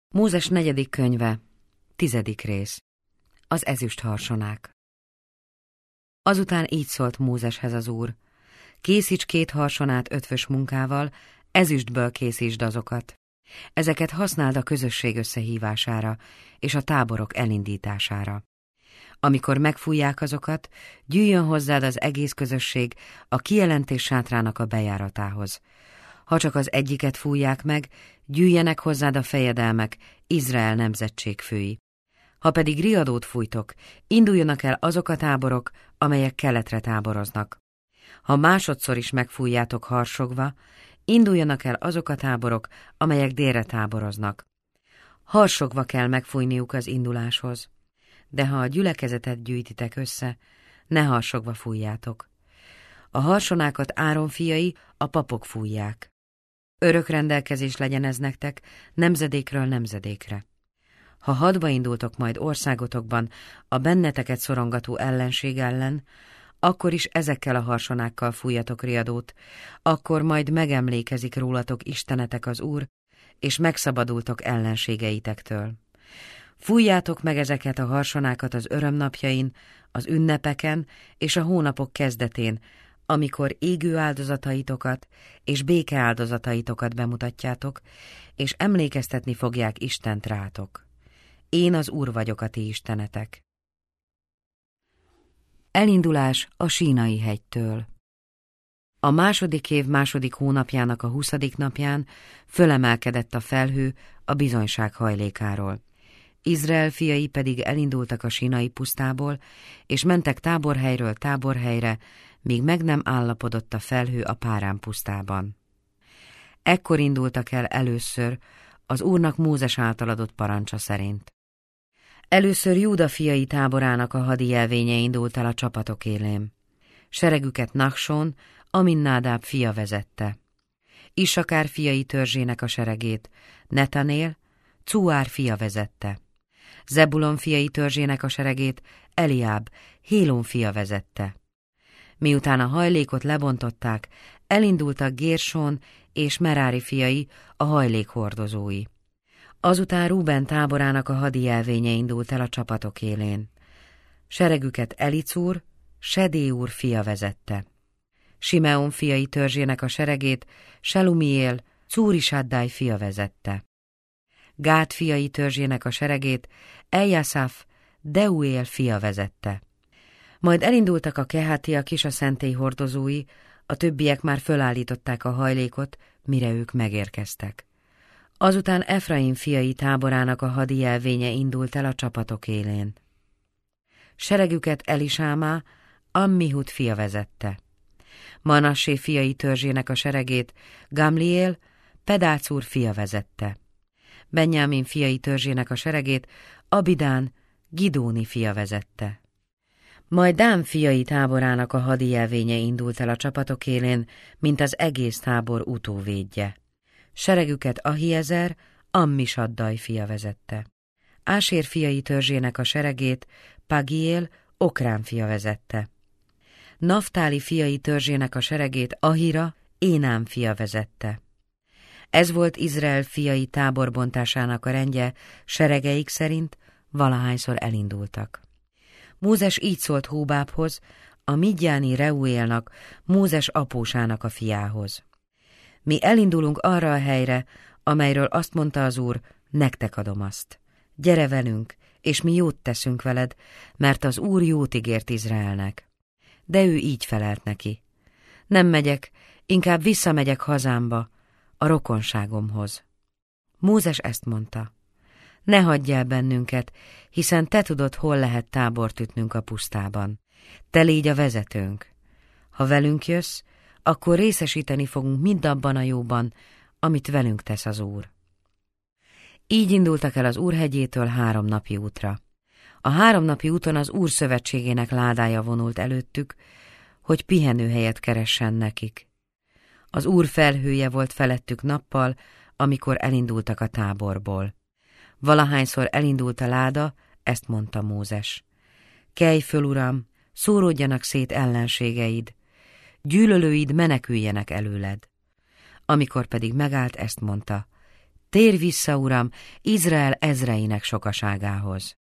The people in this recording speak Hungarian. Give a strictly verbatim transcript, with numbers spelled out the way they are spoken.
Mózes negyedik könyve, tizedik rész. Az ezüst harsonák. Azután így szólt Mózeshez az Úr: készíts két harsonát ötvös munkával, ezüstből készítsd azokat. Ezeket használd a közösség összehívására és a táborok elindítására. Amikor megfújják azokat, gyűjjön hozzád az egész közösség a kijelentés sátrának a bejáratához. Ha csak az egyiket fújják meg, gyűjjenek hozzád a fejedelmek, Izrael nemzetség fői. Ha pedig riadót fújtok, induljanak el azok a táborok, amelyek keletre táboroznak. Ha másodszor is megfújjátok harsogva, induljanak el azok a táborok, amelyek délre táboroznak. Harsogva kell megfújniuk az induláshoz. De ha a gyülekezetet gyűjtitek össze, ne harsogva fújjátok. A harsonákat Áron fiai, a papok fújják. Örök rendelkezés legyen ez nektek, nemzedékről nemzedékre. Ha hadba indultok majd országotokban a benneteket szorongató ellenség ellen, akkor is ezekkel a harsonákkal fújjatok riadót, akkor majd megemlékezik rólatok Istenetek az Úr, és megszabadultok ellenségeitektől. Fújjátok meg ezeket a harsonákat az örömnapjain, az ünnepeken és a hónapok kezdetén, amikor égő áldozataitokat és béke áldozataitokat bemutatjátok, és emlékeztetni fogják Istent rátok. Én az Úr vagyok a ti istenetek. Elindulás a Sínai hegytől. A második év második hónapjának a huszadik napján fölemelkedett a felhő a bizonyság hajlékáról. Izrael fiai pedig elindultak a Sínai pusztából, és mentek táborhelyről táborhelyre, míg meg nem állapodott a felhő a Párán pusztában. Ekkor indultak el először, az Úrnak Mózes által adott parancsa szerint. Először Júda fiai táborának a hadi jelvénye indult el a csapatok élén. Seregüket Nachson, Aminnádáb fia vezette. Issakár fiai törzsének a seregét Netanél, Cuár fia vezette. Zebulon fiai törzsének a seregét Eliáb, Hélón fia vezette. Miután a hajlékot lebontották, elindultak Gérson és Merári fiai, a hajlék hordozói. Azután Ruben táborának a hadi jelvénye indult el a csapatok élén. Seregüket Elicúr, Sedéúr fia vezette. Simeon fiai törzsének a seregét Selumiél, Cúrisaddáj fia vezette. Gát fiai törzsének a seregét Eljaszaf, Deuél fia vezette. Majd elindultak a kehátiak is, a szentély hordozói, a többiek már fölállították a hajlékot, mire ők megérkeztek. Azután Efraim fiai táborának a hadi jelvénye indult el a csapatok élén. Seregüket Elisámá, Ammihud fia vezette. Manassé fiai törzsének a seregét Gamliél, Pedácúr fia vezette. Benjámin fiai törzsének a seregét Abidán, Gidóni fia vezette. Majd Dán fiai táborának a hadi jelvénye indult el a csapatok élén, mint az egész tábor utóvédje. Seregüket Ahiezer, Ammisaddaj fia vezette. Ásér fiai törzsének a seregét Pagiél, Okrán fia vezette. Naftáli fiai törzsének a seregét Ahira, Énám fia vezette. Ez volt Izrael fiai táborbontásának a rendje, seregeik szerint, valahányszor elindultak. Mózes így szólt Hóbábhoz, a midjáni Reuélnak, Mózes apósának a fiához. Mi elindulunk arra a helyre, amelyről azt mondta az Úr, nektek adom azt. Gyere velünk, és mi jót teszünk veled, mert az Úr jót ígért Izraelnek. De ő így felelt neki. Nem megyek, inkább visszamegyek hazámba, a rokonságomhoz. Mózes ezt mondta. Ne hagyj el bennünket, hiszen te tudod, hol lehet tábort ütnünk a pusztában. Te légy a vezetőnk. Ha velünk jössz, akkor részesíteni fogunk mindabban a jóban, amit velünk tesz az Úr. Így indultak el az Úr hegyétől három napi útra. A három napi úton az Úr szövetségének ládája vonult előttük, hogy pihenőhelyet keressen nekik. Az Úr felhője volt felettük nappal, amikor elindultak a táborból. Valahányszor elindult a láda, ezt mondta Mózes. Kelj föl, Uram, szóródjanak szét ellenségeid, gyűlölőid meneküljenek előled. Amikor pedig megállt, ezt mondta. Térj vissza, Uram, Izrael ezreinek sokaságához.